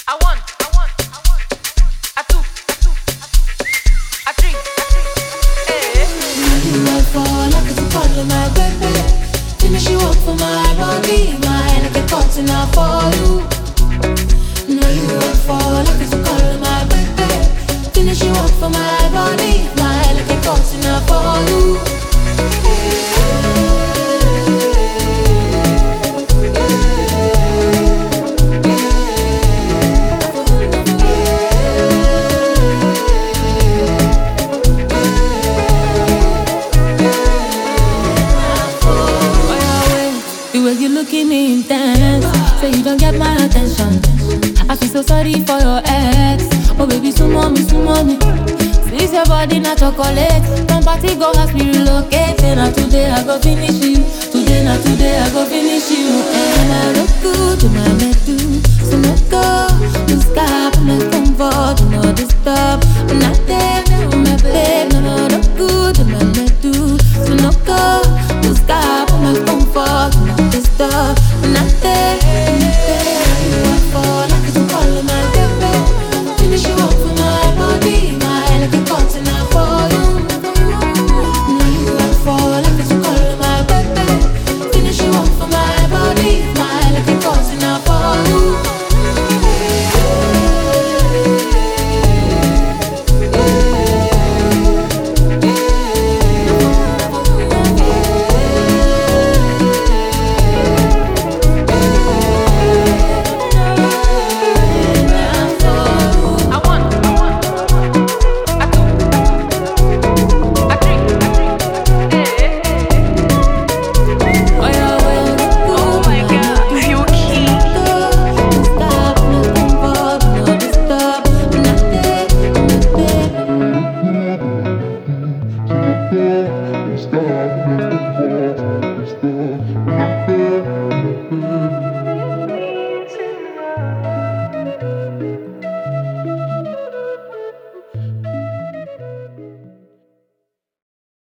I two, I three, eh. You are fall like it's a call my baby. Finish you up for my body, my like a cotton for you. Now you are fall like it's a call my baby. Finish you up for my body, my like a cotton for you. You looking intense, say you don't get my attention. I feel so sorry for your ex. Oh baby, sumo me. This your body not chocolate. Come party, go house, we relocate. Now today I go finish you. Today I go finish you. And I look good to my medu. So no go, no stop, no comfort, no disturb. I'm not there, my babe. No, look good to my medu. So no go, no stop, no comfort, no disturb. I'm not there, You are fall like it's a call my baby. Finish you up for my body, my like a cotton for you. Now you are fall like it's a call my baby. Finish you up for my body, my like a cotton for you. Stop,